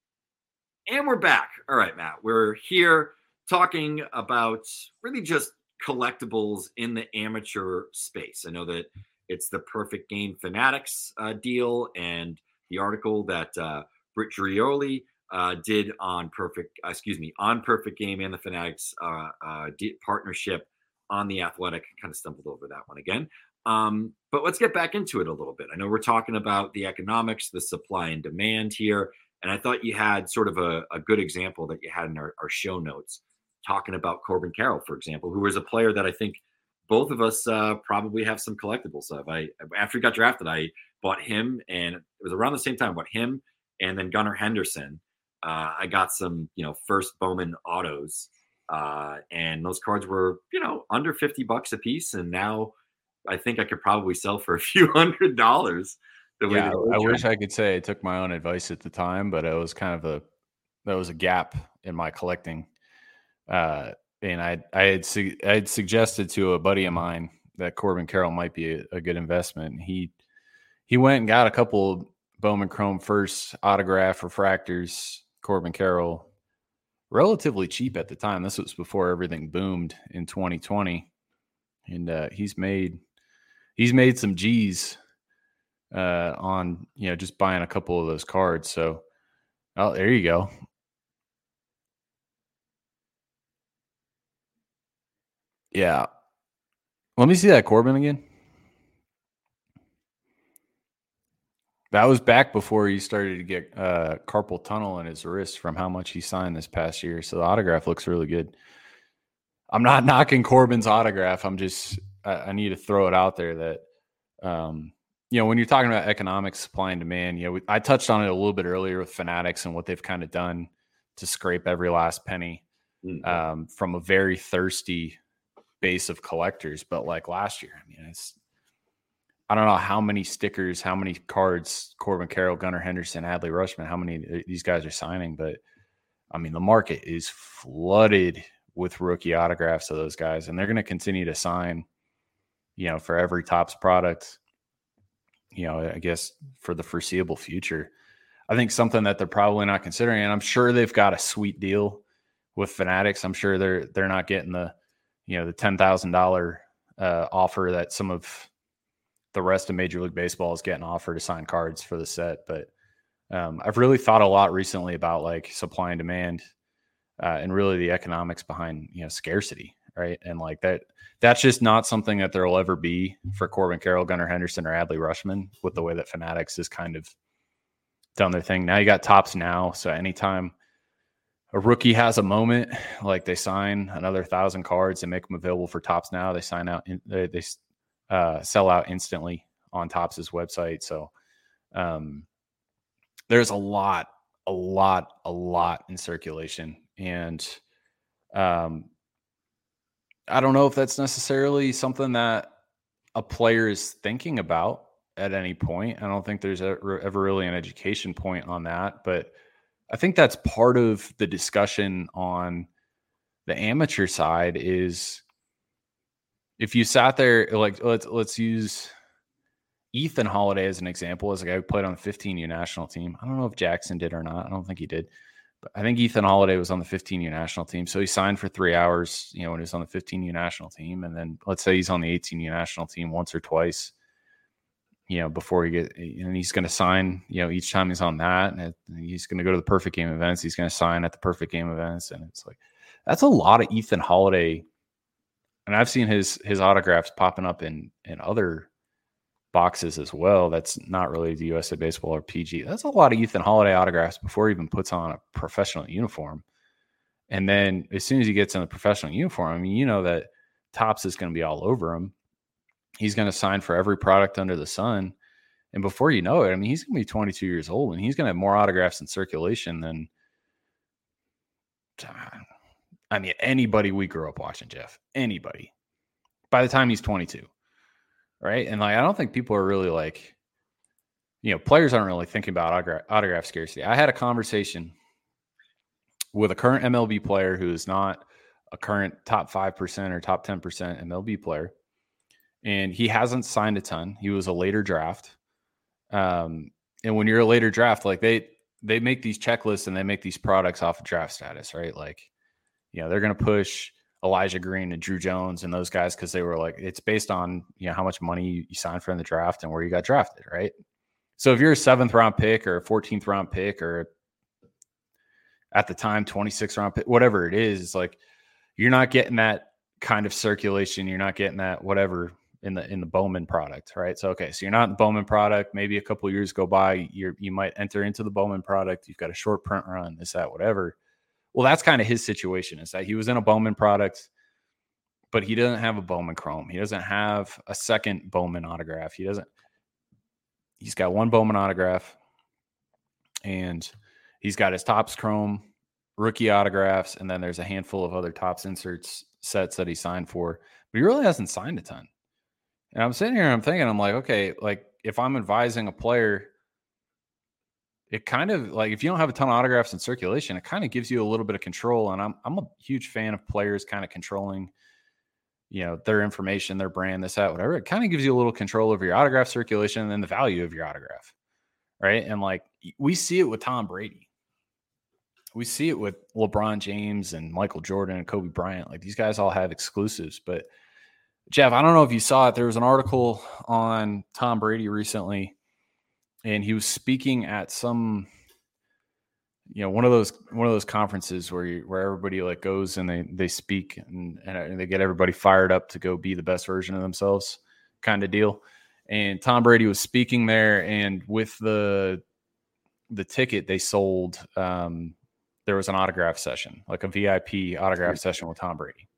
And we're back. All right, Matt, we're here talking about really just collectibles in the amateur space. I know that it's the Perfect Game Fanatics deal, and the article that Britt Drioli did on Perfect Game and the Fanatics partnership on The Athletic. Kind of stumbled over that one again. But let's get back into it a little bit. I know we're talking about the economics, the supply and demand here. And I thought you had sort of a good example that you had in our show notes, talking about Corbin Carroll, for example, who is a player that I think both of us probably have some collectibles of. After he got drafted, I bought him, and it was around the same time I bought him and then Gunnar Henderson. I got some, first Bowman autos, and those cards were, under $50 a piece. And now I think I could probably sell for a few $100s. Yeah, I wish I could say I took my own advice at the time, but it was kind of a gap in my collecting. And I had suggested to a buddy of mine that Corbin Carroll might be a good investment. He went and got a couple Bowman Chrome first autograph refractors, Corbin Carroll, relatively cheap at the time. This was before everything boomed in 2020, and he's made some G's on just buying a couple of those cards. So, there you go. Yeah. Let me see that Corbin again. That was back before he started to get carpal tunnel in his wrist from how much he signed this past year. So the autograph looks really good. I'm not knocking Corbin's autograph. I need to throw it out there that, when you're talking about economics, supply and demand, I touched on it a little bit earlier with Fanatics and what they've kind of done to scrape every last penny from a very thirsty base of collectors. But like last year, I don't know how many stickers, how many cards Corbin Carroll, Gunnar Henderson, Adley Rutschman, how many these guys are signing. But the market is flooded with rookie autographs of those guys, and they're going to continue to sign, for every Topps product, I guess for the foreseeable future. I think something that they're probably not considering, and I'm sure they've got a sweet deal with Fanatics. I'm sure they're not getting the $10,000 offer that some of the rest of Major League Baseball is getting offered to sign cards for the set. But I've really thought a lot recently about like supply and demand and really the economics behind, scarcity. Right. And like that's just not something that there will ever be for Corbin Carroll, Gunnar Henderson, or Adley Rutschman with the way that Fanatics has kind of done their thing. Now you got Topps Now. So anytime a rookie has a moment, like they sign another 1,000 cards and make them available for Topps Now, they sign out, they sell out instantly on Topps's website. So there's a lot in circulation. And I don't know if that's necessarily something that a player is thinking about at any point. I don't think there's ever really an education point on that, but I think that's part of the discussion on the amateur side is if you sat there, like let's use Ethan Holiday as an example, as a guy who played on the 15U national team. I don't know if Jackson did or not. I don't think he did. But I think Ethan Holiday was on the 15U national team. So he signed for 3 hours, when he was on the 15U national team. And then let's say he's on the 18U national team once or twice, before and he's going to sign, each time he's on that, and he's going to go to the Perfect Game events. He's going to sign at the Perfect Game events. And it's like, that's a lot of Ethan Holiday. And I've seen his autographs popping up in other boxes as well. That's not related to USA Baseball or PG. That's a lot of Ethan Holiday autographs before he even puts on a professional uniform. And then as soon as he gets in the professional uniform, that Topps is going to be all over him. He's going to sign for every product under the sun. And before you know it, he's going to be 22 years old, and he's going to have more autographs in circulation than anybody we grew up watching, Jeff. Anybody. By the time he's 22. Right. And I don't think people are really players aren't really thinking about autograph scarcity. I had a conversation with a current MLB player who is not a current top 5% or top 10% MLB player. And he hasn't signed a ton. He was a later draft. And when you're a later draft, they make these checklists and they make these products off of draft status, right? They're going to push Elijah Green and Drew Jones and those guys, because they were like, it's based on, how much money you signed for in the draft and where you got drafted, right? So if you're a 7th round pick or a 14th round pick or at the time 26th round pick, whatever it is, it's like you're not getting that kind of circulation. You're not getting that whatever in the Bowman product, right? So okay, so you're not in the Bowman product. Maybe a couple of years go by, you might enter into the Bowman product. You've got a short print run, this, that, whatever. Well, that's kind of his situation, is that he was in a Bowman product, but he doesn't have a Bowman Chrome. He doesn't have a second Bowman autograph. He's got one Bowman autograph, and he's got his Topps Chrome rookie autographs, and then there's a handful of other Topps inserts sets that he signed for, but he really hasn't signed a ton. And I'm sitting here and I'm thinking, I'm like, okay, like if I'm advising a player, it kind of like, if you don't have a ton of autographs in circulation, it kind of gives you a little bit of control. And I'm a huge fan of players kind of controlling, their information, their brand, this, that, whatever. It kind of gives you a little control over your autograph circulation and then the value of your autograph. Right. And like, we see it with Tom Brady. We see it with LeBron James and Michael Jordan and Kobe Bryant. Like, these guys all have exclusives. But Jeff, I don't know if you saw it. There was an article on Tom Brady recently, and he was speaking at some, one of those conferences where everybody like goes and they speak and they get everybody fired up to go be the best version of themselves, kind of deal. And Tom Brady was speaking there, and with the ticket they sold, there was an autograph session, like a VIP autograph session with Tom Brady.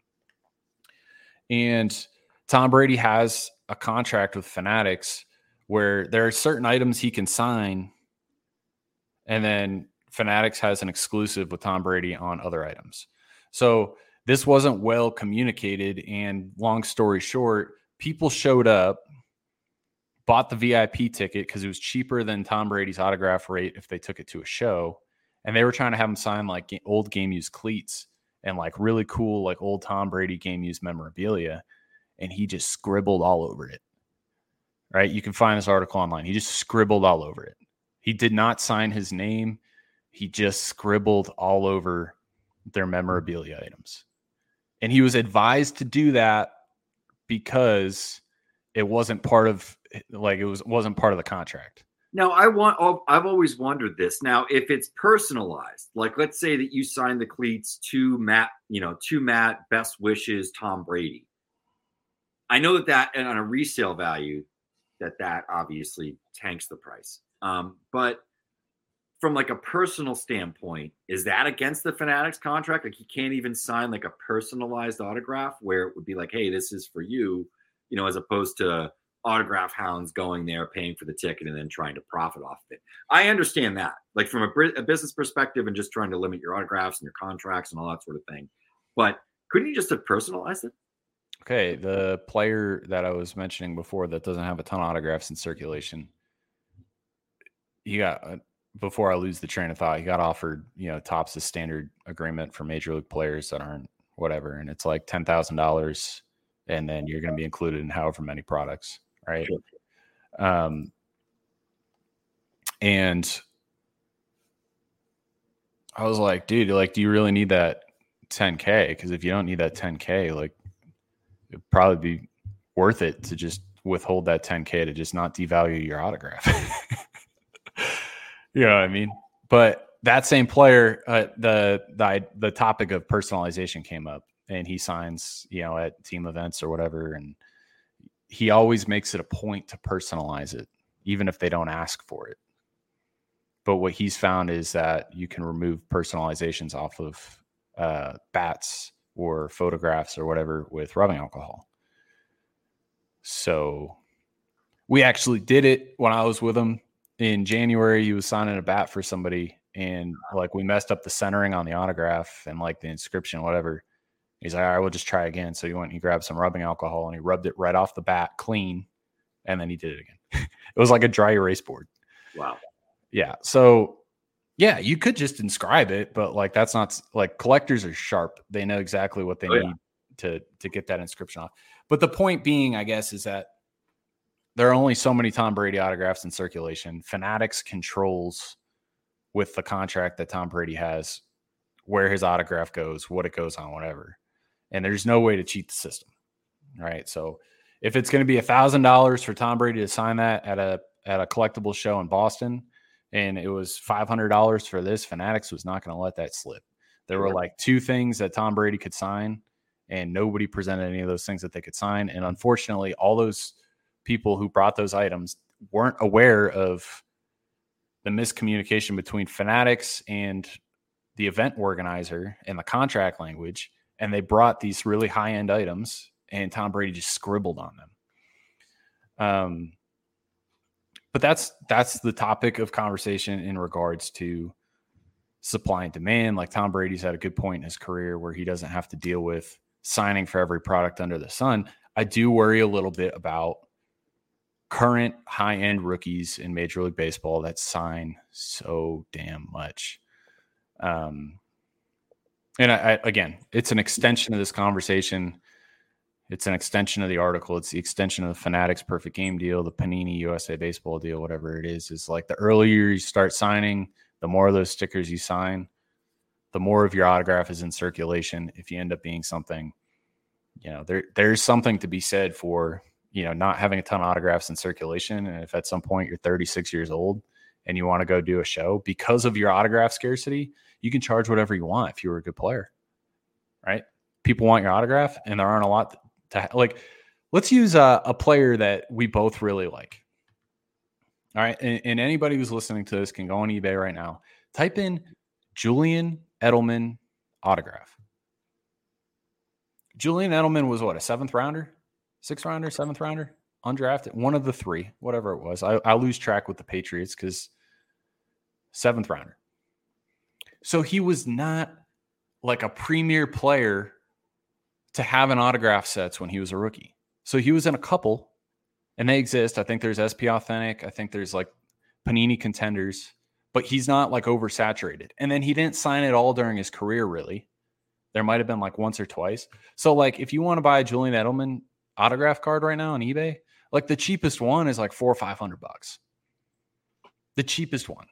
And Tom Brady has a contract with Fanatics where there are certain items he can sign, and then Fanatics has an exclusive with Tom Brady on other items. So this wasn't well communicated, and long story short, people showed up, bought the VIP ticket because it was cheaper than Tom Brady's autograph rate if they took it to a show, and they were trying to have him sign like old game used cleats and like really cool, like old Tom Brady game used memorabilia. And he just scribbled all over it. Right. You can find this article online. He just scribbled all over it. He did not sign his name. He just scribbled all over their memorabilia items. And he was advised to do that because it wasn't part of wasn't part of the contract. Now, I've always wondered this. Now, if it's personalized, like let's say that you sign the cleats to Matt, best wishes, Tom Brady. I know that and on a resale value, that obviously tanks the price. But from like a personal standpoint, is that against the Fanatics contract? Like, you can't even sign like a personalized autograph where it would be like, hey, this is for you, as opposed to autograph hounds going there, paying for the ticket, and then trying to profit off of it. I understand that, like from a business perspective, and just trying to limit your autographs and your contracts and all that sort of thing. But couldn't you just have personalized it? Okay, the player that I was mentioning before that doesn't have a ton of autographs in circulation, he got, before I lose the train of thought, he got offered, Topps' standard agreement for major league players that aren't whatever, and it's like $10,000, and then you're going to be included in however many products. Right. Sure. And I was like, dude, like, do you really need that 10K? Because if you don't need that 10K, like, it'd probably be worth it to just withhold that 10K to just not devalue your autograph. You know what I mean? But that same player, the topic of personalization came up, and he signs, at team events or whatever, and he always makes it a point to personalize it, even if they don't ask for it. But what he's found is that you can remove personalizations off of bats or photographs or whatever with rubbing alcohol. So we actually did it when I was with him in January. He was signing a bat for somebody, and like we messed up the centering on the autograph and like the inscription, whatever. He's like, all right, we'll just try again. So he went and he grabbed some rubbing alcohol and he rubbed it right off the bat clean. And then he did it again. It was like a dry erase board. Wow. Yeah. So yeah, you could just inscribe it, but like, that's not like, collectors are sharp. They know exactly what they need to get that inscription off. But the point being, I guess, is that there are only so many Tom Brady autographs in circulation. Fanatics controls, with the contract that Tom Brady has, where his autograph goes, what it goes on, whatever. and there's no way to cheat the system. Right. So if it's going to be $1,000 for Tom Brady to sign that at a collectible show in Boston, and it was $500 for this, Fanatics was not going to let that slip. There were like 2 things that Tom Brady could sign, and nobody presented any of those things that they could sign. And unfortunately, all those people who brought those items weren't aware of the miscommunication between Fanatics and the event organizer and the contract language. And they brought these really high-end items, and Tom Brady just scribbled on them. But that's the topic of conversation in regards to supply and demand. Like Tom Brady's at a good point in his career where he doesn't have to deal with signing for every product under the sun. I do worry a little bit about current high-end rookies in Major League Baseball that sign so damn much. And I again, it's an extension of this conversation. It's an extension of the article. It's the extension of the Fanatics Perfect Game deal, the Panini USA Baseball deal, whatever it is like the earlier you start signing, the more of those stickers you sign, the more of your autograph is in circulation. If you end up being something, there's something to be said for, not having a ton of autographs in circulation. And if at some point you're 36 years old and you want to go do a show because of your autograph scarcity, you can charge whatever you want if you were a good player, right? People want your autograph, and there aren't a lot like. Let's use a player that we both really like. All right. And anybody who's listening to this can go on eBay right now. Type in Julian Edelman autograph. Julian Edelman was what, a 7th rounder, 6th rounder, 7th rounder, undrafted, one of the 3, whatever it was. I lose track with the Patriots because 7th rounder. So he was not like a premier player to have an autograph sets when he was a rookie. So he was in a couple, and they exist. I think there's SP Authentic. I think there's like Panini Contenders, but he's not like oversaturated. And then he didn't sign it all during his career, really. There might have been like once or twice. So like if you want to buy a Julian Edelman autograph card right now on eBay, like the cheapest one is like $400 or $500. The cheapest one.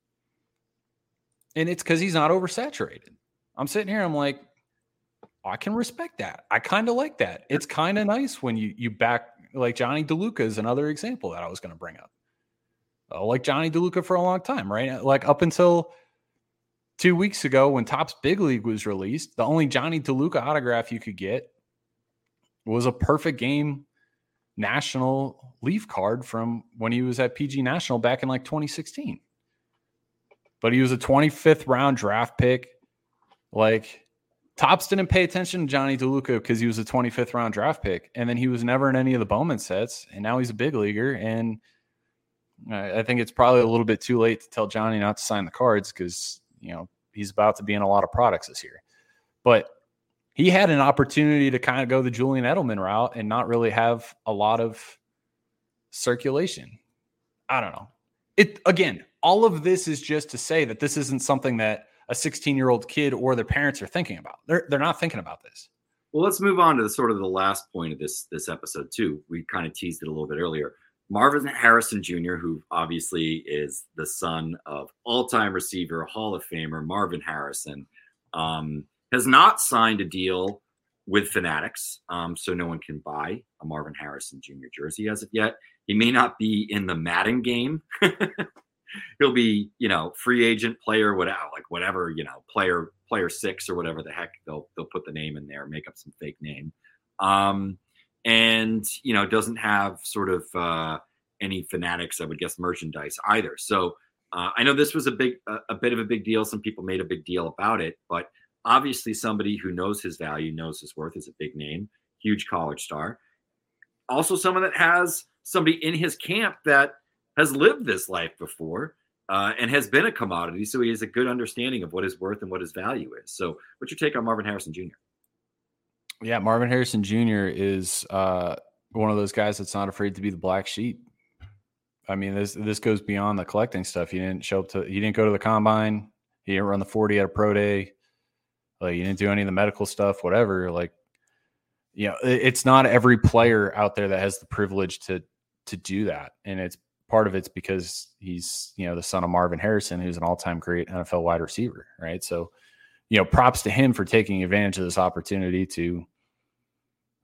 And it's because he's not oversaturated. I'm sitting here, I'm like, I can respect that. I kind of like that. It's kind of nice when you back, like Johnny DeLuca is another example that I was going to bring up. I like Johnny DeLuca for a long time, right? Like up until 2 weeks ago when Topps Big League was released, the only Johnny DeLuca autograph you could get was a Perfect Game National Leaf card from when he was at PG National back in like 2016. But he was a 25th round draft pick. Like, Topps didn't pay attention to Johnny DeLuca because he was a 25th round draft pick. And then he was never in any of the Bowman sets. And now he's a big leaguer. And I think it's probably a little bit too late to tell Johnny not to sign the cards because, he's about to be in a lot of products this year. But he had an opportunity to kind of go the Julian Edelman route and not really have a lot of circulation. I don't know. Again, all of this is just to say that this isn't something that a 16-year-old kid or their parents are thinking about. They're not thinking about this. Well, let's move on to the last point of this episode too. We kind of teased it a little bit earlier. Marvin Harrison Jr., who obviously is the son of all-time receiver, Hall of Famer Marvin Harrison, has not signed a deal with Fanatics, so no one can buy a Marvin Harrison Jr. jersey as of yet. He may not be in the Madden game. He'll be, free agent player, whatever, player 6 or whatever the heck. They'll put the name in there, make up some fake name. And doesn't have sort of any Fanatics, I would guess, merchandise either. So I know this was a bit of a big deal. Some people made a big deal about it, but obviously somebody who knows his value, knows his worth, is a big name, huge college star. Also someone that has somebody in his camp that has lived this life before and has been a commodity. So he has a good understanding of what his worth and what his value is. So what's your take on Marvin Harrison Jr.? Yeah, Marvin Harrison Jr. is one of those guys that's not afraid to be the black sheep. I mean, this goes beyond the collecting stuff. He didn't go to the combine. He didn't run the 40 at a pro day. Like, he didn't do any of the medical stuff, whatever. Like, it's not every player out there that has the privilege to do that. And part of it's because he's, the son of Marvin Harrison, who's an all-time great NFL wide receiver, right? So, props to him for taking advantage of this opportunity to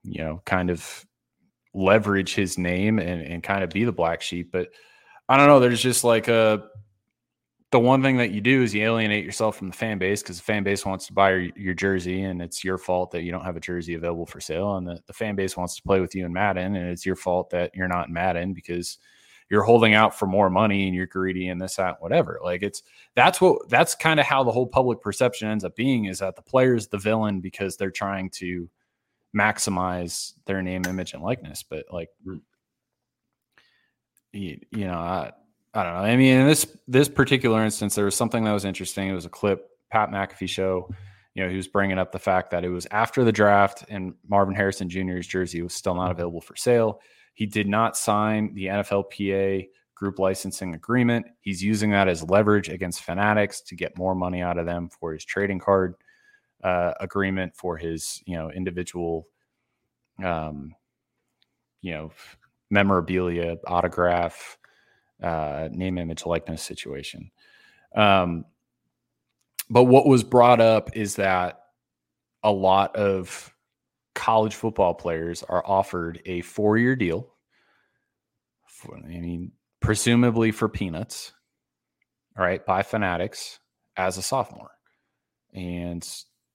kind of leverage his name and kind of be the black sheep. But I don't know. There's just like the one thing that you do is you alienate yourself from the fan base, because the fan base wants to buy your jersey, and it's your fault that you don't have a jersey available for sale. And the fan base wants to play with you in Madden, and it's your fault that you're not in Madden because you're holding out for more money and you're greedy and this, that, whatever. Like that's kind of how the whole public perception ends up being, is that the player's the villain because they're trying to maximize their name, image, and likeness. But like, I don't know. I mean, in this particular instance, there was something that was interesting. It was a clip, Pat McAfee show, he was bringing up the fact that it was after the draft and Marvin Harrison Jr.'s jersey was still not available for sale. He did not sign the NFLPA group licensing agreement. He's using that as leverage against Fanatics to get more money out of them for his trading card agreement, for his, individual, memorabilia, autograph, name, image, likeness situation. But what was brought up is that a lot of college football players are offered a 4-year deal, presumably for peanuts, all right, by Fanatics as a sophomore. And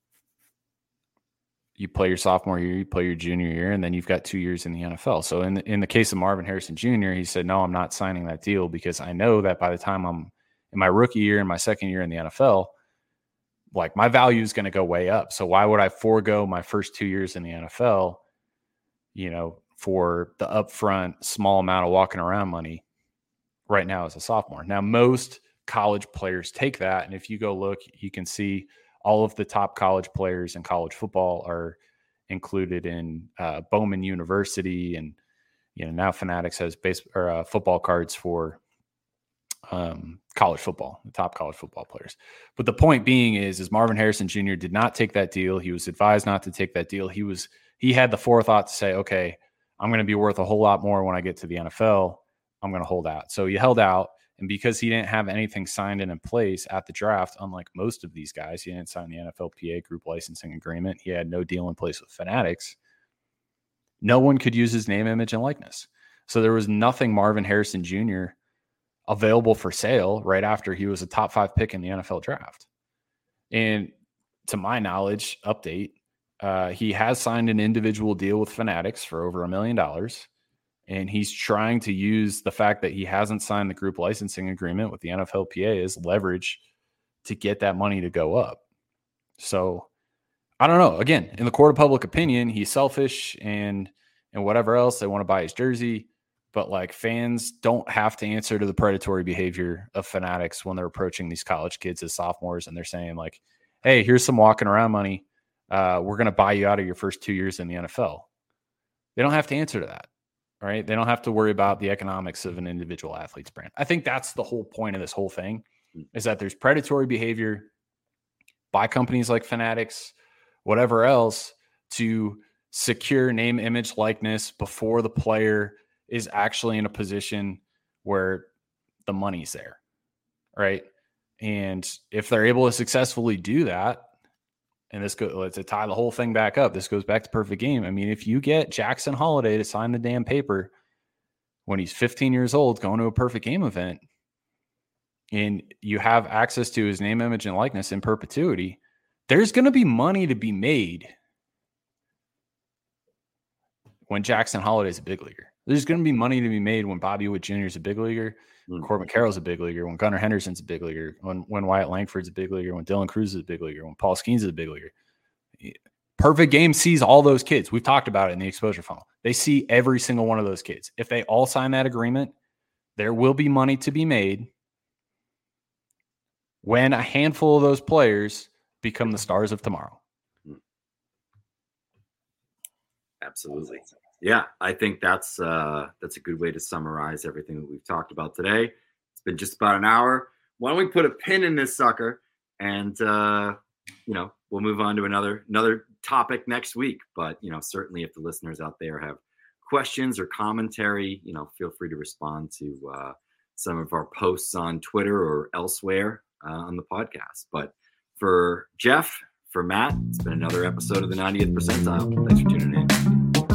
you play your sophomore year, you play your junior year, and then you've got 2 years in the NFL. So in the case of Marvin Harrison Jr., he said, no, I'm not signing that deal because I know that by the time I'm in my rookie year and my second year in the NFL, like my value is going to go way up. So why would I forego my first 2 years in the NFL, for the upfront small amount of walking around money right now as a sophomore? Now, most college players take that. And if you go look, you can see all of the top college players in college football are included in Bowman University. And, now Fanatics has football cards for college football, the top college football players. But the point being is Marvin Harrison Jr. did not take that deal. He was advised not to take that deal. He had the forethought to say, okay, I'm going to be worth a whole lot more when I get to the NFL. I'm going to hold out. So he held out. And because he didn't have anything signed in place at the draft, unlike most of these guys, he didn't sign the NFLPA group licensing agreement. He had no deal in place with Fanatics. No one could use his name, image, and likeness. So there was nothing Marvin Harrison Jr. available for sale right after he was a top 5 pick in the NFL draft. And to my knowledge, update, he has signed an individual deal with Fanatics for over $1 million. And he's trying to use the fact that he hasn't signed the group licensing agreement with the NFLPA as leverage to get that money to go up. So I don't know. Again, in the court of public opinion, he's selfish and whatever else. They want to buy his jersey. But like, fans don't have to answer to the predatory behavior of Fanatics when they're approaching these college kids as sophomores and they're saying like, hey, here's some walking around money. We're going to buy you out of your first 2 years in the NFL. They don't have to answer to that. Right? They don't have to worry about the economics of an individual athlete's brand. I think that's the whole point of this whole thing, is that there's predatory behavior by companies like Fanatics, whatever else, to secure name, image, likeness before the player is actually in a position where the money's there. Right? And if they're able to successfully do that, and to tie the whole thing back up, this goes back to perfect game. I mean, if you get Jackson Holliday to sign the damn paper when he's 15 years old going to a perfect game event, and you have access to his name, image, and likeness in perpetuity, there's going to be money to be made when Jackson Holliday is a big leaguer. There's going to be money to be made when Bobby Witt Jr. is a big leaguer, when Corbin Carroll's a big leaguer, when Gunnar Henderson's a big leaguer, when Wyatt Langford's a big leaguer, when Dylan Cruz is a big leaguer, when Paul Skeens is a big leaguer. Perfect Game sees all those kids. We've talked about it in the exposure funnel. They see every single one of those kids. If they all sign that agreement, there will be money to be made when a handful of those players become the stars of tomorrow. Absolutely. Yeah, I think that's a good way to summarize everything that we've talked about today. It's been just about an hour. Why don't we put a pin in this sucker, and we'll move on to another topic next week. But certainly, if the listeners out there have questions or commentary, feel free to respond to some of our posts on Twitter or elsewhere on the podcast. But for Jeff, for Matt, it's been another episode of the 90th Percentile. Thanks for tuning in.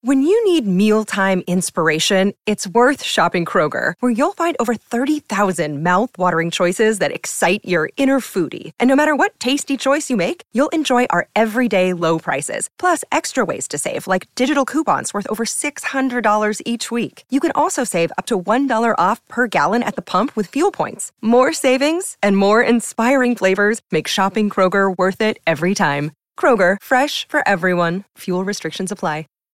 When you need mealtime inspiration, it's worth shopping Kroger, where you'll find over 30,000 mouth-watering choices that excite your inner foodie. And no matter what tasty choice you make, you'll enjoy our everyday low prices, plus extra ways to save, like digital coupons worth over $600 each week. You can also save up to $1 off per gallon at the pump with fuel points. More savings and more inspiring flavors make shopping Kroger worth it every time. Kroger, fresh for everyone. Fuel restrictions apply.